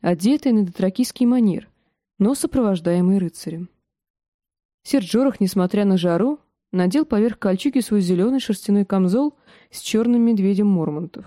одетый на дотракийский манер, но сопровождаемый рыцарем. Сир Джорах, несмотря на жару, надел поверх кольчуги свой зеленый шерстяной камзол с черным медведем Мормонтов.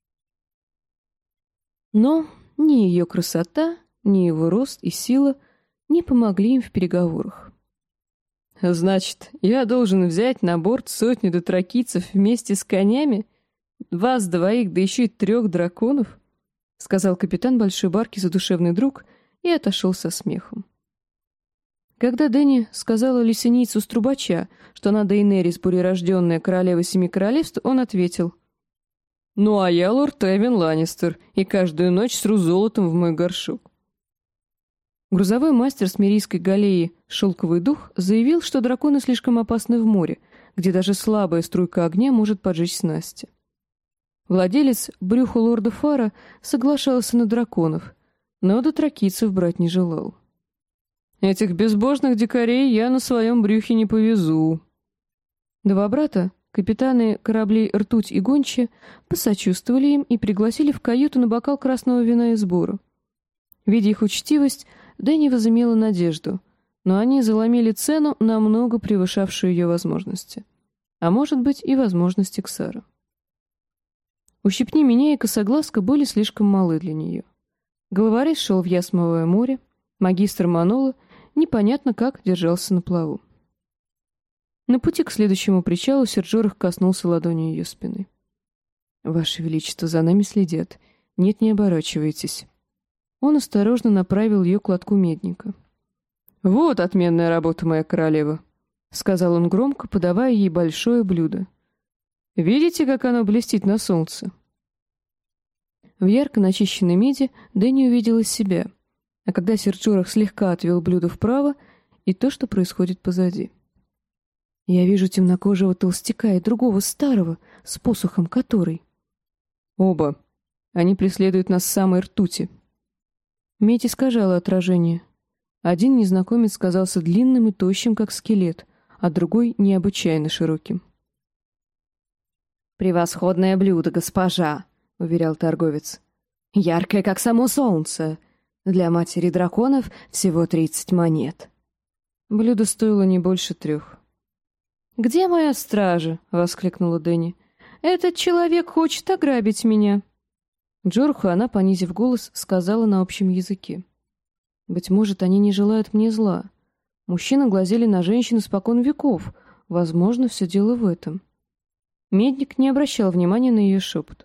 Но ни ее красота, ни его рост и сила не помогли им в переговорах. «Значит, я должен взять на борт 100 дотракийцев вместе с конями? Вас двоих, да еще и 3 драконов?» — сказал капитан большой барки задушевный друг и отошел со смехом. Когда Дэнни сказала лесеницу с трубача, что она Дейнерис, бурерожденная королева 7 королевств, он ответил: «Ну, а я лорд Тайвин Ланнистер, и каждую ночь сру золотом в мой горшок». Грузовой мастер с мирийской галеи «Шелковый дух» заявил, что драконы слишком опасны в море, где даже слабая струйка огня может поджечь снасти. Владелец брюха лорда Фара соглашался на драконов, но дотракийцев брать не желал. «Этих безбожных дикарей я на своем брюхе не повезу». Два брата, капитаны кораблей «Ртуть» и «Гончи», посочувствовали им и пригласили в каюту на бокал красного вина и сбору. Видя их учтивость, Дэнни возымела надежду, но они заломили цену, намного превышавшую ее возможности. А может быть, и возможности Ксара. «Ущипни меня» и «Косоглазка» были слишком малы для нее. Головорез шел в Ясмовое море, магистр Манола непонятно как держался на плаву. На пути к следующему причалу сир Джорах коснулся ладонью ее спины. «Ваше Величество, за нами следят. Нет, не оборачивайтесь». Он осторожно направил ее к лотку медника. «Вот отменная работа, моя королева», — сказал он громко, подавая ей большое блюдо. «Видите, как оно блестит на солнце?» В ярко начищенной меди Дэнни увидела себя, а когда сир Джорах слегка отвел блюдо вправо, и то, что происходит позади. «Я вижу темнокожего толстяка и другого старого, с посохом который...» «Оба. Они преследуют нас с самой ртути». Медь искажала отражение. Один незнакомец казался длинным и тощим, как скелет, а другой — необычайно широким. «Превосходное блюдо, госпожа», — уверял торговец. «Яркое, как само солнце. Для матери драконов всего 30 монет». Блюдо стоило не больше 3. «Где моя стража?» — воскликнула Дэнни. «Этот человек хочет ограбить меня». Джораху она, понизив голос, сказала на общем языке: «Быть может, они не желают мне зла. Мужчины глазели на женщин испокон веков. Возможно, все дело в этом». Медник не обращал внимания на ее шепот.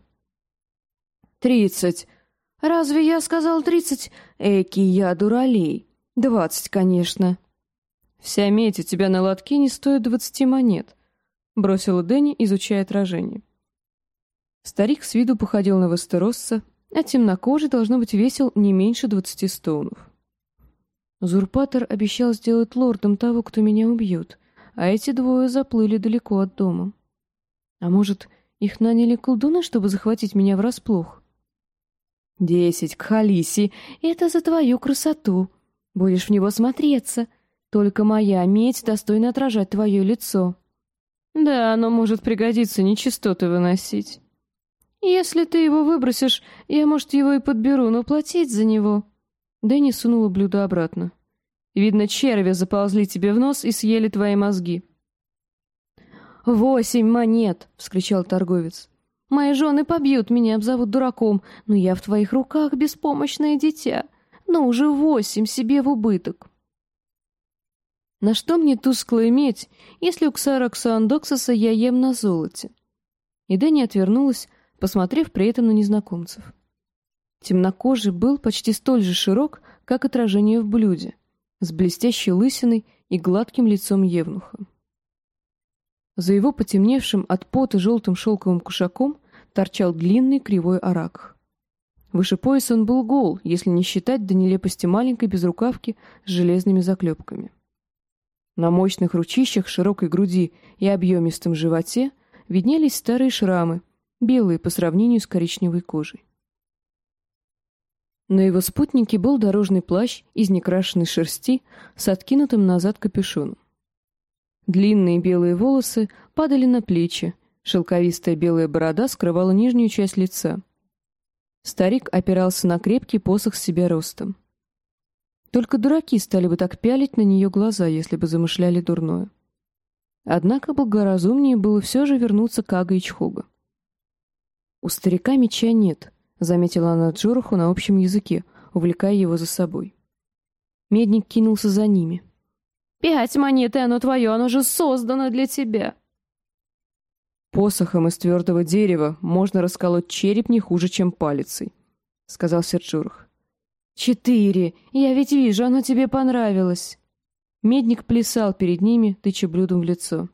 30. Разве я сказал 30? Эки я дуралей. 20, конечно». «Вся медь у тебя на лотке не стоит 20 монет», — бросила Дэнни, изучая отражение. Старик с виду походил на вестеросца, а темнокожий, должно быть, весил не меньше 20 стоунов. Узурпатор обещал сделать лордом того, кто меня убьет, а эти двое заплыли далеко от дома. А может, их наняли колдуны, чтобы захватить меня врасплох? 10, Кхалиси, это за твою красоту. Будешь в него смотреться. Только моя медь достойна отражать твое лицо. Да, оно может пригодиться нечистоты выносить. Если ты его выбросишь, я, может, его и подберу, но платить за него...» Дэнни сунула блюдо обратно. «Видно, черви заползли тебе в нос и съели твои мозги». 8 монет!» — вскричал торговец. «Мои жены побьют меня, обзовут дураком, но я в твоих руках беспомощное дитя. Но уже 8 себе в убыток». «На что мне тусклая медь, если у Ксара Ксаандоксоса я ем на золоте?» И Дэнни отвернулась, посмотрев при этом на незнакомцев. Темнокожий был почти столь же широк, как отражение в блюде, с блестящей лысиной и гладким лицом евнуха. За его потемневшим от пота желтым шелковым кушаком торчал длинный кривой аракх. Выше пояса он был гол, если не считать до нелепости маленькой безрукавки с железными заклепками. На мощных ручищах, широкой груди и объемистом животе виднелись старые шрамы, белые по сравнению с коричневой кожей. На его спутнике был дорожный плащ из некрашенной шерсти с откинутым назад капюшоном. Длинные белые волосы падали на плечи, шелковистая белая борода скрывала нижнюю часть лица. Старик опирался на крепкий посох с себя ростом. Только дураки стали бы так пялить на нее глаза, если бы замышляли дурное. Однако благоразумнее было все же вернуться к Ага и Чхога. «У старика меча нет», — заметила она Джороху на общем языке, увлекая его за собой. Медник кинулся за ними. 5 монет, и оно твое, оно же создано для тебя. «Посохом из твердого дерева можно расколоть череп не хуже, чем палицей», — сказал Серджурах. 4, я ведь вижу, оно тебе понравилось. Медник плясал перед ними, тыча блюдом в лицо.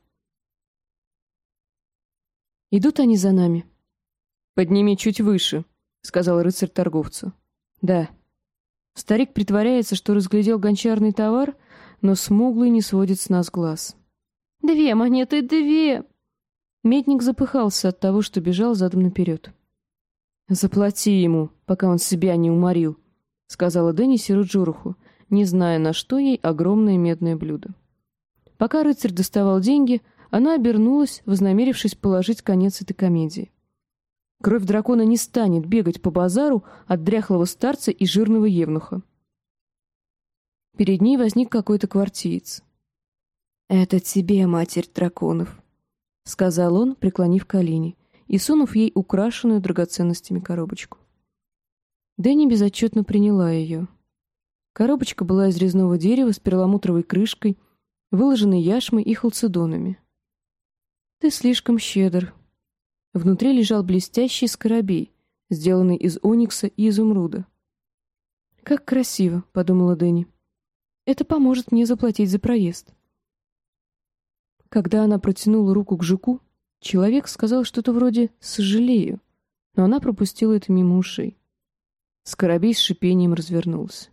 «Идут они за нами?» «Подними чуть выше», — сказал рыцарь торговцу. «Да». Старик притворяется, что разглядел гончарный товар, но смуглый не сводит с нас глаз. 2 монеты, 2. Медник запыхался от того, что бежал задом наперед. «Заплати ему, пока он себя не уморил», — сказала Дэнни Сиру Джороху, не зная, на что ей огромное медное блюдо. Пока рыцарь доставал деньги, она обернулась, вознамерившись положить конец этой комедии. Кровь дракона не станет бегать по базару от дряхлого старца и жирного евнуха. Перед ней возник какой-то квартиец. «Это тебе, матерь драконов», — сказал он, преклонив колени и сунув ей украшенную драгоценностями коробочку. Дэнни безотчетно приняла ее. Коробочка была из резного дерева с перламутровой крышкой, выложенной яшмой и халцедонами. «Ты слишком щедр». Внутри лежал блестящий скоробей, сделанный из оникса и изумруда. «Как красиво», — подумала Дэнни. «Это поможет мне заплатить за проезд». Когда она протянула руку к жуку, человек сказал что-то вроде «сожалею», но она пропустила это мимо ушей. Скоробей с шипением развернулся.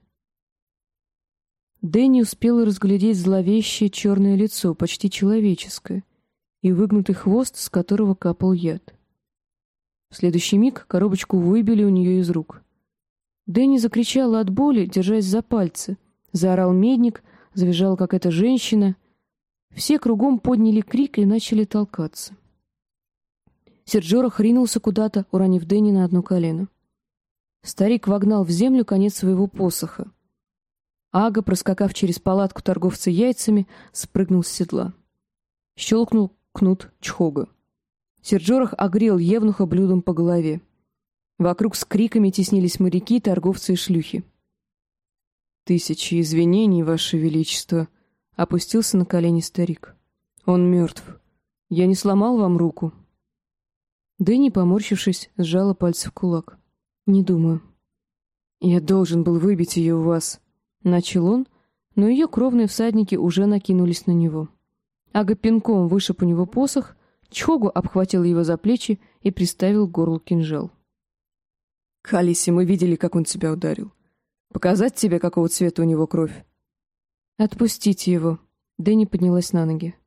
Дэнни успела разглядеть зловещее черное лицо, почти человеческое, и выгнутый хвост, с которого капал яд. В следующий миг коробочку выбили у нее из рук. Дэнни закричала от боли, держась за пальцы. Заорал медник, завизжала какая-то женщина. Все кругом подняли крик и начали толкаться. Серджорах ринулся куда-то, уронив Дэнни на одно колено. Старик вогнал в землю конец своего посоха. Ага, проскакав через палатку торговца яйцами, спрыгнул с седла. Щелкнул кнут Чхога. Серджорах огрел евнуха блюдом по голове. Вокруг с криками теснились моряки, торговцы и шлюхи. «Тысячи извинений, Ваше Величество!» — опустился на колени старик. «Он мертв. Я не сломал вам руку?» Дэнни, поморщившись, сжала пальцы в кулак. «Не думаю». «Я должен был выбить ее у вас», — начал он, но ее кровные всадники уже накинулись на него. Ага пинком вышиб у него посох, Чхогу обхватил его за плечи и приставил к горлу кинжал. «Калиси, мы видели, как он тебя ударил. Показать тебе, какого цвета у него кровь?» «Отпустите его». Дэнни поднялась на ноги.